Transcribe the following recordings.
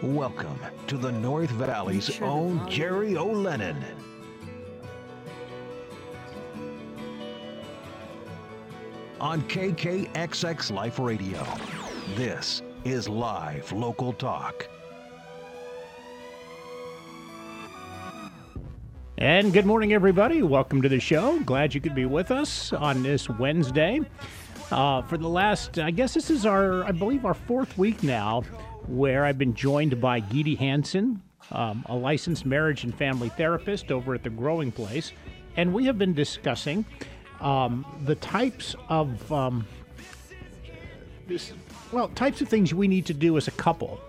Welcome to the North Valley's own Jerry O'Lennon. On KKXX Life Radio, this is Live Local Talk. And good morning, everybody. Welcome to the show. Glad you could be with us on this Wednesday. For the last, I guess this is I believe our fourth week now, where I've been joined by Geety Hansen, a licensed marriage and family therapist over at The Growing Place. And we have been discussing the types of types of things we need to do as a couple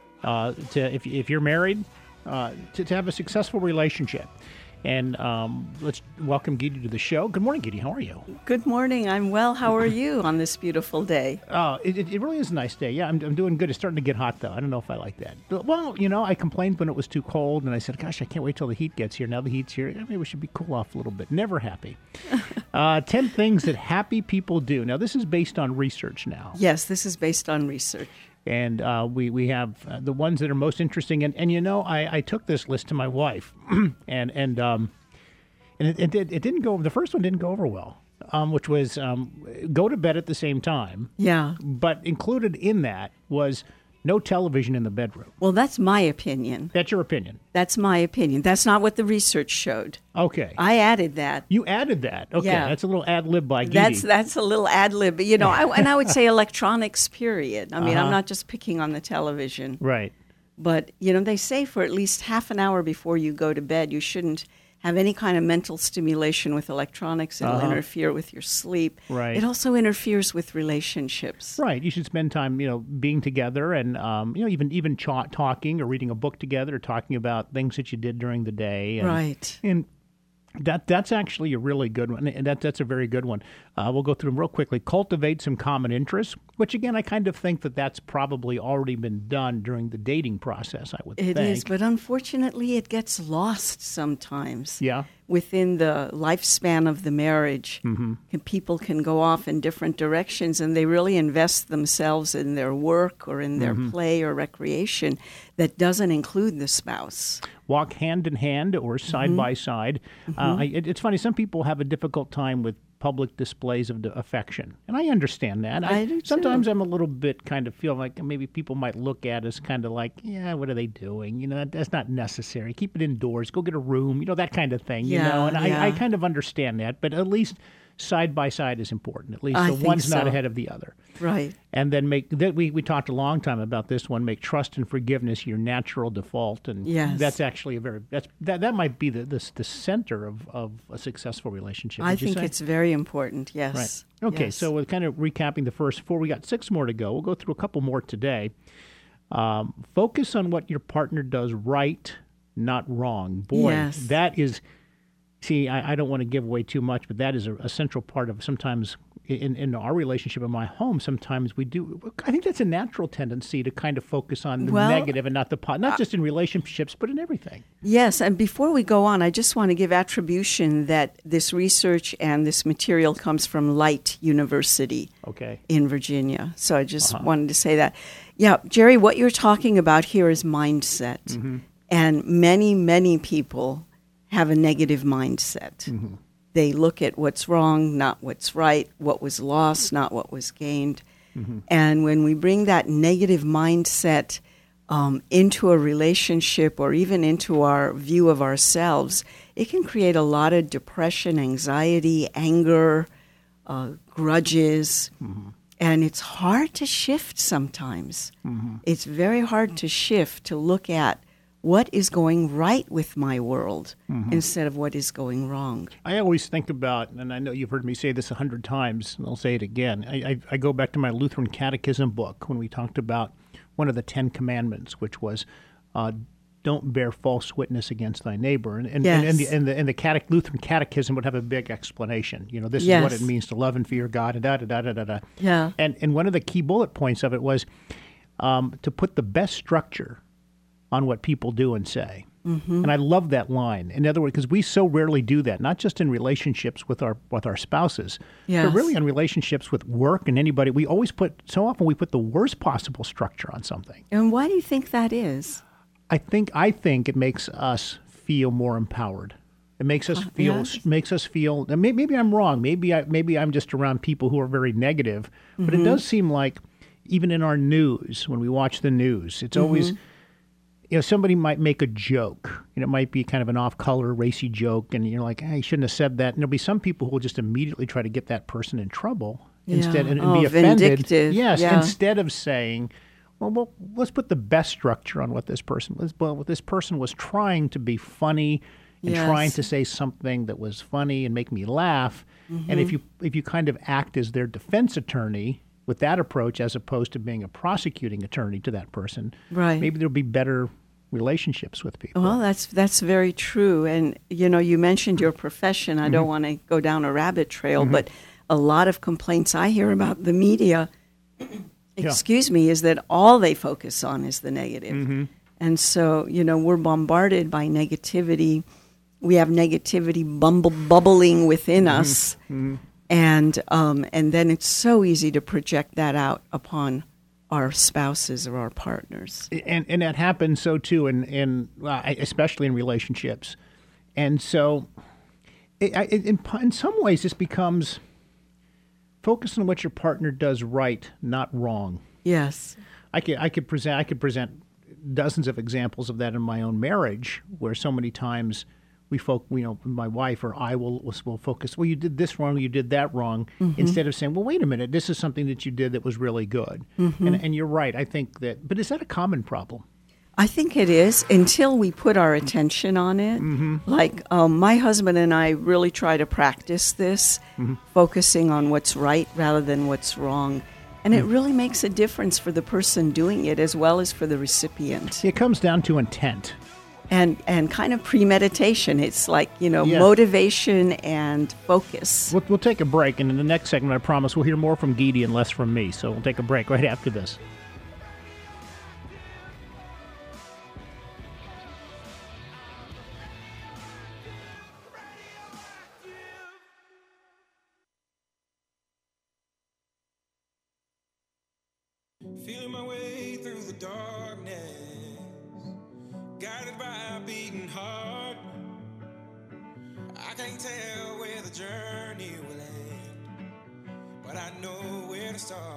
if you're married to have a successful relationship. And let's welcome Geety to the show. Good morning, Geety. How are you? Good morning. I'm well. How are you on this beautiful day? It really is a nice day. Yeah, I'm doing good. It's starting to get hot, though. I don't know if I like that. Well, I complained when it was too cold, and I said, gosh, I can't wait till the heat gets here. Now the heat's here. Maybe we should be cool off a little bit. Never happy. 10 things that happy people do. Now, this is based on research now. Yes, this is based on research. And we have the ones that are most interesting. And I took this list to my wife, and it didn't go. The first one didn't go over well, which was go to bed at the same time. Yeah. But included in that was no television in the bedroom. Well, that's my opinion. That's your opinion. That's my opinion. That's not what the research showed. Okay. I added that. You added that. Okay. Yeah. That's a little ad lib by Geety. That's a little ad lib. I would say electronics, period. I mean, I'm not just picking on the television. Right. But, they say for at least half an hour before you go to bed, you shouldn't have any kind of mental stimulation with electronics. It'll interfere with your sleep. Right. It also interferes with relationships. Right. You should spend time, being together and, even talking or reading a book together or talking about things that you did during the day. And, right. And that's actually a really good one, and that's a very good one. We'll go through them real quickly. Cultivate some common interests, which, again, I kind of think that's probably already been done during the dating process, I would think. It is, but unfortunately it gets lost sometimes. Yeah. Within the lifespan of the marriage, people can go off in different directions, and they really invest themselves in their work or in their play or recreation that doesn't include the spouse. Walk hand in hand or side by side. It's funny, some people have a difficult time with public displays of affection. And I understand that. I do too. Sometimes I'm a little bit kind of feel like maybe people might look at us kind of like, yeah, what are they doing? That's not necessary. Keep it indoors. Go get a room, that kind of thing, And I kind of understand that. But at least side by side is important. At least one's not ahead of the other. Right. And then we talked a long time about this one, make trust and forgiveness your natural default. And that's actually that might be the center of a successful relationship. I think it's very important, yes. Right. Okay, yes. so we're kind of recapping the first 4. We got 6 more to go. We'll go through a couple more today. Focus on what your partner does right, not wrong. Boy, that is... See, I don't want to give away too much, but that is a central part of sometimes in our relationship in my home. Sometimes we do. I think that's a natural tendency to kind of focus on the negative and not the positive, not just in relationships, but in everything. Yes, and before we go on, I just want to give attribution that this research and this material comes from Light University in Virginia. So I just wanted to say that. Yeah, Jerry, what you're talking about here is mindset. And many, many people have a negative mindset. They look at what's wrong, not what's right, what was lost, not what was gained. And when we bring that negative mindset into a relationship or even into our view of ourselves, it can create a lot of depression, anxiety, anger, grudges. And it's hard to shift sometimes. It's very hard to shift, to look at what is going right with my world instead of what is going wrong. I always think about, and I know you've heard me say this 100 times, and I'll say it again. I go back to my Lutheran Catechism book when we talked about one of the 10 Commandments, which was don't bear false witness against thy neighbor. And the Lutheran Catechism would have a big explanation. This is what it means to love and fear God, and da-da-da-da-da-da. Yeah. And one of the key bullet points of it was to put the best structure on what people do and say. Mm-hmm. And I love that line. In other words, because we so rarely do that, not just in relationships with our spouses, but really in relationships with work and anybody. We always so often we put the worst possible structure on something. And why do you think that is? I think it makes us feel more empowered. It makes us feel. Maybe I'm wrong. Maybe I'm just around people who are very negative. But it does seem like even in our news, when we watch the news, it's always, somebody might make a joke. It might be kind of an off-color, racy joke, and you're like, you shouldn't have said that. And there'll be some people who will just immediately try to get that person in trouble instead and be offended. Vindictive. Yes, instead of saying, well, let's put the best structure on what this person was. Well, what this person was trying to be funny and trying to say something that was funny and make me laugh. And if you kind of act as their defense attorney with that approach, as opposed to being a prosecuting attorney to that person, maybe there'll be better relationships with people. Well, that's very true. And you mentioned your profession. I don't want to go down a rabbit trail, but a lot of complaints I hear about the media. Excuse me, is that all they focus on is the negative. And so, we're bombarded by negativity. We have negativity bubbling within us. And then it's so easy to project that out upon our spouses or our partners. And that happens so too, especially in relationships. And so in some ways this becomes focus on what your partner does right, not wrong. Yes. I could present dozens of examples of that in my own marriage, where so many times my wife or I will focus, well, you did this wrong, you did that wrong, instead of saying, well, wait a minute, this is something that you did that was really good. And you're right. I think but is that a common problem? I think it is, until we put our attention on it. Like my husband and I really try to practice this, focusing on what's right rather than what's wrong. And it really makes a difference for the person doing it as well as for the recipient. It comes down to intent. And kind of premeditation. It's like, motivation and focus. We'll take a break, and in the next segment, I promise, we'll hear more from Geety and less from me. So we'll take a break right after this. Feeling my way through the darkness, guided by a beating heart. I can't tell where the journey will end, but I know where to start.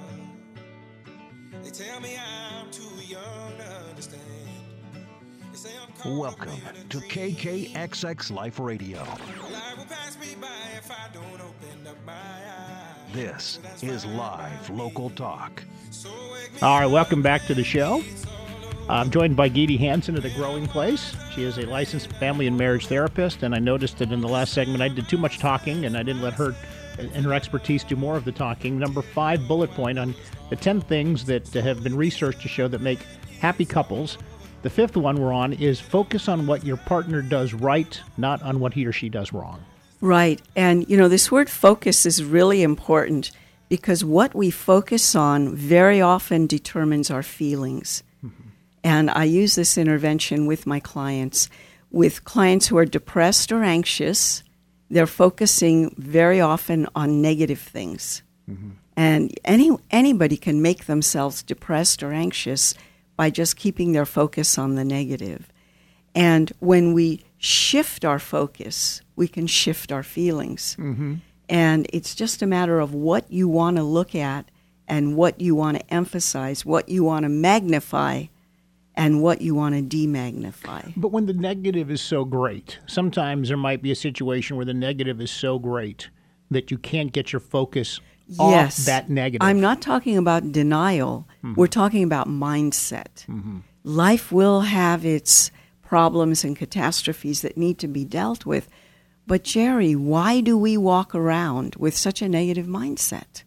They tell me I'm too young to understand. They say I'm Welcome to KKXX Life Radio. Life will pass me by if I don't open up my eyes. This is live local talk. All right, welcome back to the show. I'm joined by Geety Hansen of The Growing Place. She is a licensed family and marriage therapist, and I noticed that in the last segment I did too much talking, and I didn't let her and her expertise do more of the talking. Number 5 bullet point on the 10 things that have been researched to show that make happy couples. The 5th one we're on is focus on what your partner does right, not on what he or she does wrong. Right. And, this word focus is really important because what we focus on very often determines our feelings. And I use this intervention with my clients. With clients who are depressed or anxious, they're focusing very often on negative things. And anybody can make themselves depressed or anxious by just keeping their focus on the negative. And when we shift our focus, we can shift our feelings. And it's just a matter of what you want to look at and what you want to emphasize, what you want to magnify, and what you want to demagnify. But when the negative is so great, sometimes there might be a situation where the negative is so great that you can't get your focus off that negative. I'm not talking about denial. We're talking about mindset. Life will have its problems and catastrophes that need to be dealt with. But Jerry, why do we walk around with such a negative mindset?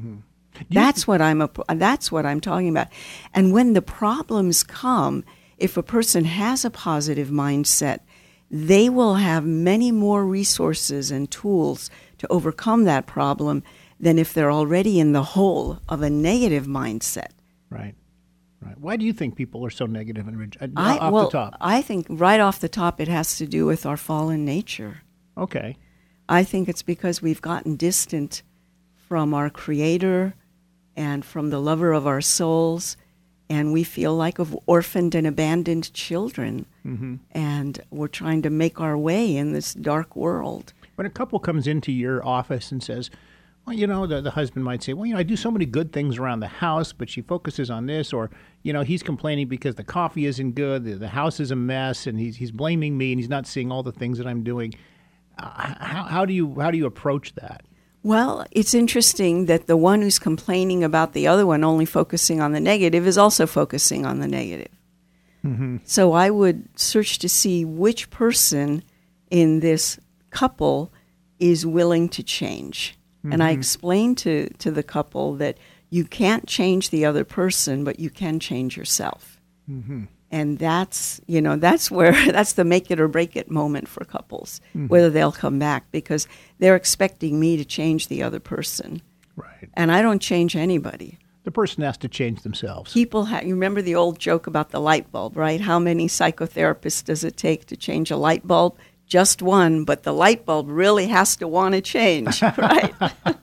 That's what I'm talking about. And when the problems come, if a person has a positive mindset, they will have many more resources and tools to overcome that problem than if they're already in the hole of a negative mindset. Right. Right. Why do you think people are so negative and off the top? I think right off the top it has to do with our fallen nature. Okay. I think it's because we've gotten distant from our Creator and from the lover of our souls, and we feel like orphaned and abandoned children. Mm-hmm. And we're trying to make our way in this dark world. When a couple comes into your office and says, well, the husband might say, well, I do so many good things around the house, but she focuses on this, or, he's complaining because the coffee isn't good, the house is a mess, and he's blaming me, and he's not seeing all the things that I'm doing. How do you approach that? Well, it's interesting that the one who's complaining about the other one only focusing on the negative is also focusing on the negative. Mm-hmm. So I would search to see which person in this couple is willing to change. Mm-hmm. And I explained to the couple that you can't change the other person, but you can change yourself. Mm-hmm. And that's the make it or break it moment for couples, mm-hmm. whether they'll come back, because they're expecting me to change the other person. Right. And I don't change anybody. The person has to change themselves. You remember the old joke about the light bulb, right? How many psychotherapists does it take to change a light bulb? Just one, but the light bulb really has to want to change, right?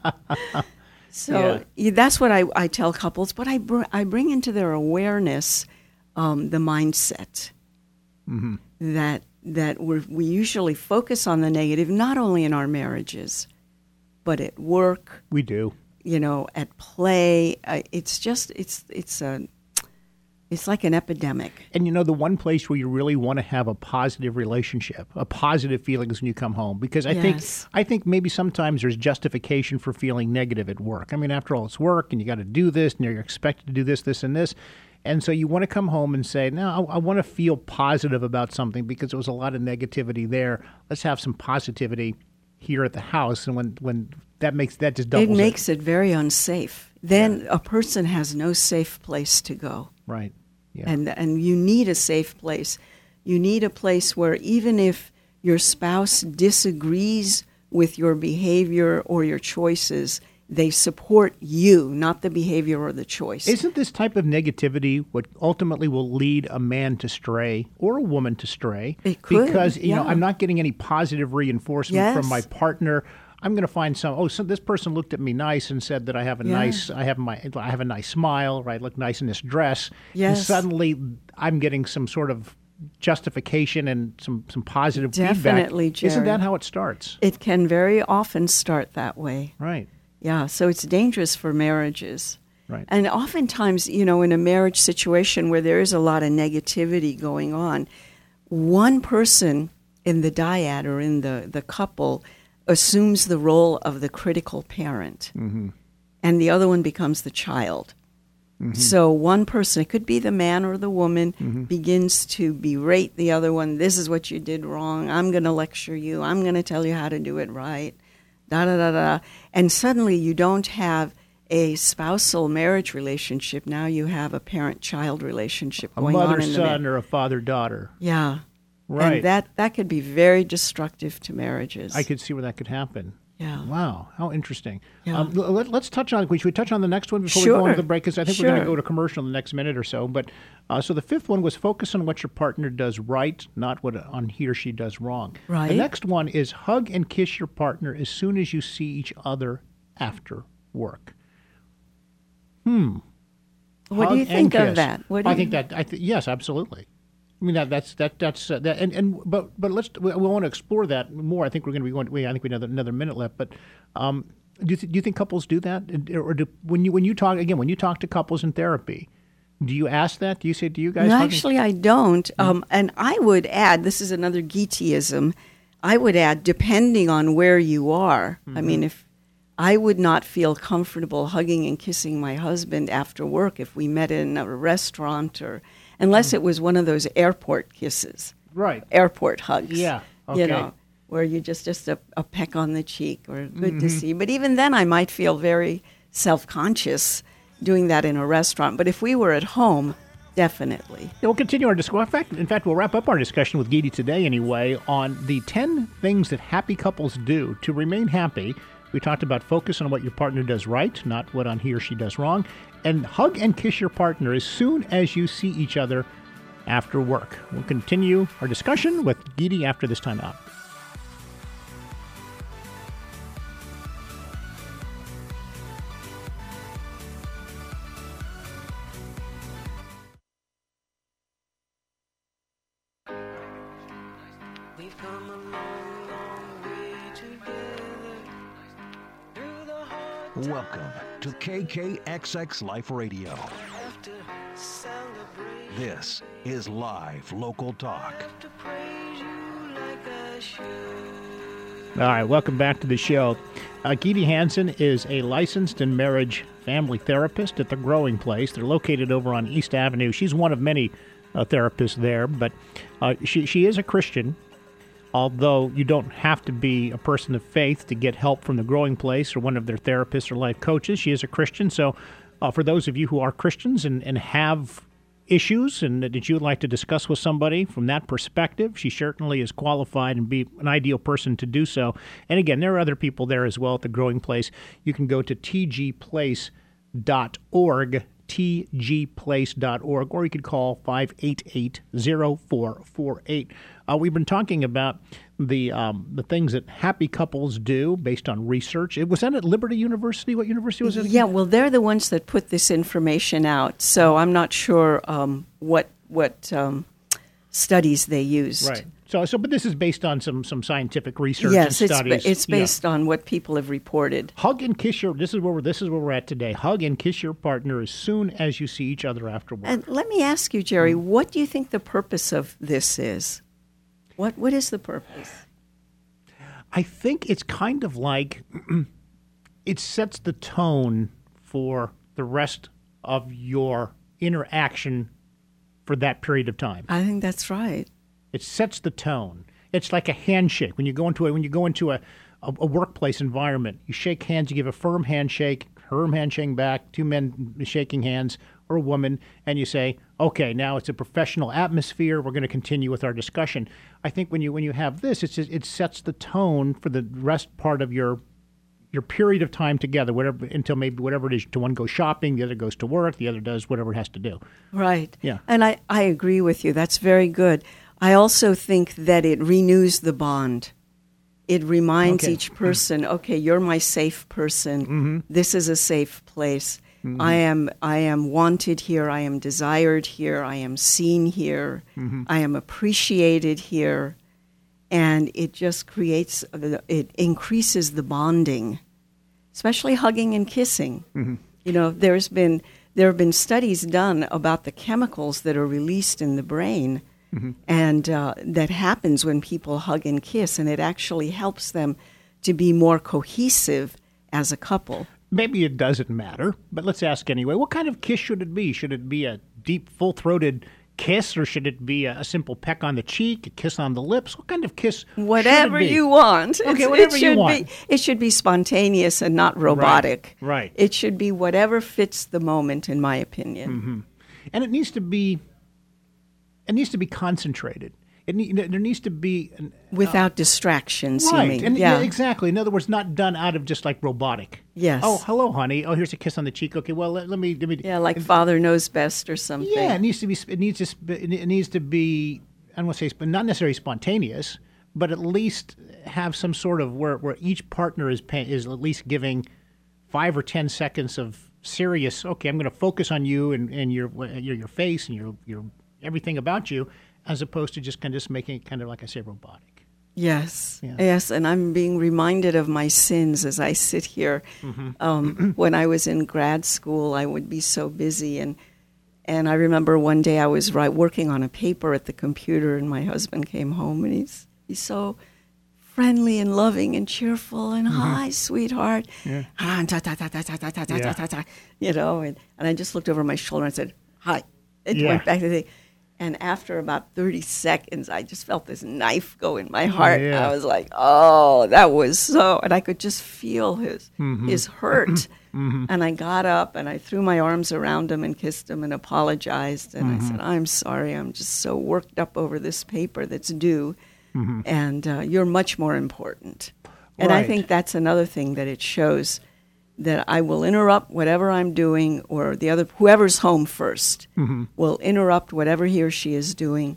So that's what I tell couples, but I bring into their awareness the mindset mm-hmm. that we usually focus on the negative, not only in our marriages, but at work. We do. At play. It's like an epidemic. And the one place where you really want to have a positive relationship, a positive feeling is when you come home. Because I think maybe sometimes there's justification for feeling negative at work. I mean, after all, it's work and you got to do this and you're expected to do this, this, and this. And so you want to come home and say, no, I want to feel positive about something because there was a lot of negativity there. Let's have some positivity here at the house. And when that just doubles it. It makes it very unsafe. Then a person has no safe place to go. Right. Yeah. And you need a safe place. You need a place where even if your spouse disagrees with your behavior or your choices, they support you, not the behavior or the choice. Isn't this type of negativity what ultimately will lead a man to stray or a woman to stray? It could, because I'm not getting any positive reinforcement from my partner. I'm going to find so this person looked at me nice and said that I have a nice smile, right? Look nice in this dress. Yes. And suddenly I'm getting some sort of justification and some positive feedback. Definitely, Jerry. Isn't that how it starts? It can very often start that way. Right. Yeah, so it's dangerous for marriages. Right. And oftentimes, in a marriage situation where there is a lot of negativity going on, one person in the dyad or in the couple assumes the role of the critical parent, mm-hmm. and the other one becomes the child. Mm-hmm. So one person, it could be the man or the woman, mm-hmm. begins to berate the other one. This is what you did wrong. I'm going to lecture you. I'm going to tell you how to do it right. Da-da-da-da. And suddenly you don't have a spousal marriage relationship. Now you have a parent-child relationship going on. A mother-son or a father-daughter. Yeah. Right. And that could be very destructive to marriages. I could see where that could happen. Yeah. Wow. How interesting. Yeah. Let's touch on, should we touch on the next one before Sure. we go on to the break? Because I think we're going to go to commercial in the next minute or so. But so the fifth one was focus on what your partner does right, not what on he or she does wrong. Right. The next one is hug and kiss your partner as soon as you see each other after work. What do you think of that? Yes, absolutely. I mean that's but we want to explore that more. I think we're going to be going. I think we have another minute left. But do you think couples do that, or when you talk to couples in therapy, do you ask that? Do you say, do you guys? No, actually, I don't. And I would add, this is another Geetyism. I would add, depending on where you are. Mm-hmm. I mean, if I would not feel comfortable hugging and kissing my husband after work if we met in a restaurant or. Unless it was one of those airport kisses. Right. Airport hugs. Yeah. Okay. Where you just a peck on the cheek or good mm-hmm. to see. But even then I might feel very self-conscious doing that in a restaurant. But if we were at home, definitely. Yeah, we'll continue our discussion. In fact, we'll wrap up our discussion with Geety today anyway on the 10 things that happy couples do to remain happy We talked about focus on what your partner does right, not what on he or she does wrong. And hug and kiss your partner as soon as you see each other after work. We'll continue our discussion with Geety after this time out. Welcome to KKXX Life Radio. This is live local talk. All right, welcome back to the show. Geety Hansen is a licensed and marriage family therapist at the Growing Place. They're located over on East Avenue. She's one of many therapists there, but she is a Christian. Although you don't have to be a person of faith to get help from the Growing Place or one of their therapists or life coaches. She is a Christian. So for those of you who are Christians and have issues and that you would like to discuss with somebody from that perspective, she certainly is qualified and be an ideal person to do so. And again, there are other people there as well at the Growing Place. You can go to tgplace.org, tgplace.org, or you could call 588-0448. We've been talking about the things that happy couples do based on research. Was that at Liberty University? What university was it again? Yeah, well, they're the ones that put this information out, so I'm not sure what studies they used. Right. So, but this is based on some scientific research and studies. Yes, it's based on what people have reported. Hug and kiss your. This is where we're at today. Hug and kiss your partner as soon as you see each other after work. And let me ask you, Jerry, what do you think the purpose of this is? What is the purpose? I think it's kind of like it sets the tone for the rest of your interaction for that period of time. I think that's right. It sets the tone. It's like a handshake. When you go into a workplace environment, you shake hands, you give a firm handshake back, two men shaking hands, or a woman, and you say, okay, now it's a professional atmosphere. We're going to continue with our discussion. I think when you have this, it sets the tone for the rest part of your period of time together, until maybe whatever it is. One goes shopping, the other goes to work, the other does whatever it has to do. Right. Yeah. And I agree with you. That's very good. I also think that it renews the bond. It reminds each person, okay, you're my safe person. Mm-hmm. This is a safe place. Mm-hmm. I am wanted here. I am desired here. I am seen here. Mm-hmm. I am appreciated here. And it just it increases the bonding, especially hugging and kissing. Mm-hmm. You know, there have been studies done about the chemicals that are released in the brain. Mm-hmm. And that happens when people hug and kiss, and it actually helps them to be more cohesive as a couple. Maybe it doesn't matter, but let's ask anyway. What kind of kiss should it be? Should it be a deep, full-throated kiss, or should it be a simple peck on the cheek, a kiss on the lips? What kind of kiss Whatever should it be? You want. Okay, whatever you want. It should be spontaneous and not robotic. Right. It should be whatever fits the moment, in my opinion. Mm-hmm. And it needs to be concentrated. There needs to be without distractions. Right, you mean? And yeah, exactly. In other words, not done out of just like robotic. Yes. Oh, hello, honey. Oh, here's a kiss on the cheek. Okay, well, let me. Yeah, like Father Knows Best or something. Yeah, it needs to be. It needs to be. I don't want to say, not necessarily spontaneous, but at least have some sort of where each partner is at least giving 5 or 10 seconds of serious. Okay, I'm going to focus on you and your face and your everything about you, as opposed to just making it kind of, like I say, robotic. Yes, yeah. Yes, and I'm being reminded of my sins as I sit here. Mm-hmm. When I was in grad school, I would be so busy, and I remember one day I was working on a paper at the computer, and my husband came home, and he's so friendly and loving and cheerful and hi, sweetheart. Yeah. You know, and I just looked over my shoulder and said, hi. It went back to the thing. And after about 30 seconds, I just felt this knife go in my heart. Yeah. I was like, oh, that was so. And I could just feel his hurt. Mm-hmm. And I got up and I threw my arms around him and kissed him and apologized. And I said, I'm sorry. I'm just so worked up over this paper that's due. Mm-hmm. And you're much more important. And I think that's another thing that it shows, that I will interrupt whatever I'm doing, or whoever's home first will interrupt whatever he or she is doing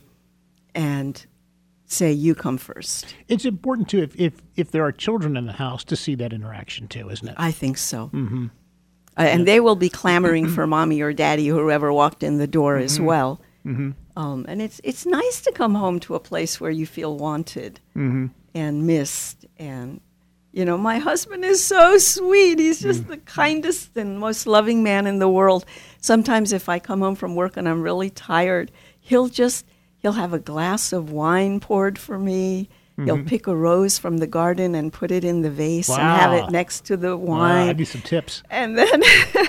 and say, you come first. It's important, too, if there are children in the house, to see that interaction, too, isn't it? I think so. Mm-hmm. And they will be clamoring for mommy or daddy, whoever walked in the door as well. Mm-hmm. And it's nice to come home to a place where you feel wanted and missed. And, you know, my husband is so sweet. He's just the kindest and most loving man in the world. Sometimes if I come home from work and I'm really tired, he'll have a glass of wine poured for me. He'll pick a rose from the garden and put it in the vase and have it next to the wine. I'd need some tips. And then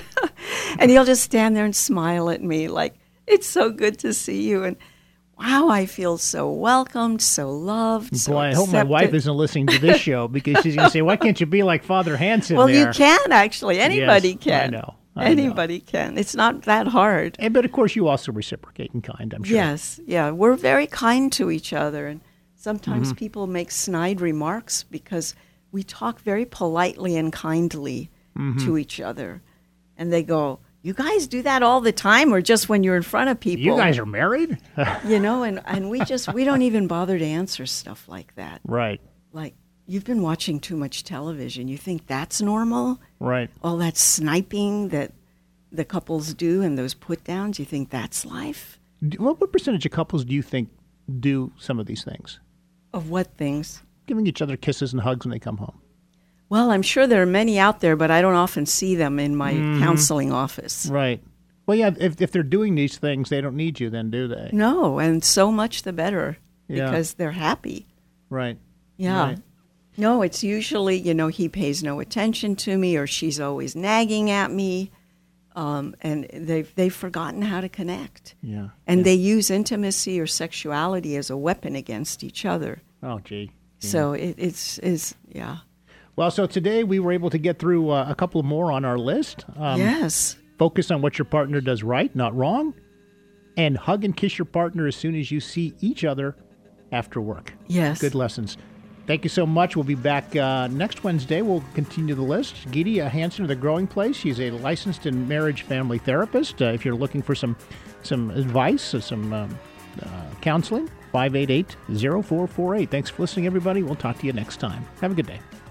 and he'll just stand there and smile at me like, it's so good to see you. And wow, I feel so welcomed, so loved, so I hope my wife isn't listening to this show, because she's going to say, why can't you be like Father Hansen Well, there? you can, actually. Anybody can. I know. Anybody can. It's not that hard. But, of course, you also reciprocate in kind, I'm sure. Yes. Yeah. We're very kind to each other. And sometimes people make snide remarks because we talk very politely and kindly to each other. And they go, you guys do that all the time, or just when you're in front of people? You guys are married? You know, and we don't even bother to answer stuff like that. Right. Like, you've been watching too much television. You think that's normal? Right. All that sniping that the couples do and those put-downs, you think that's life? What percentage of couples do you think do some of these things? Of what things? Giving each other kisses and hugs when they come home. Well, I'm sure there are many out there, but I don't often see them in my counseling office. Right. Well, yeah, if they're doing these things, they don't need you then, do they? No, and so much the better, because they're happy. Right. Yeah. Right. No, it's usually, you know, he pays no attention to me, or she's always nagging at me, and they've forgotten how to connect. Yeah. And they use intimacy or sexuality as a weapon against each other. Oh, gee. Yeah. So it's. Well, so today we were able to get through a couple more on our list. Yes. Focus on what your partner does right, not wrong. And hug and kiss your partner as soon as you see each other after work. Yes. Good lessons. Thank you so much. We'll be back next Wednesday. We'll continue the list. Gidi Hansen of The Growing Place. She's a licensed and marriage family therapist. If you're looking for some advice, some counseling, 588-0448. Thanks for listening, everybody. We'll talk to you next time. Have a good day.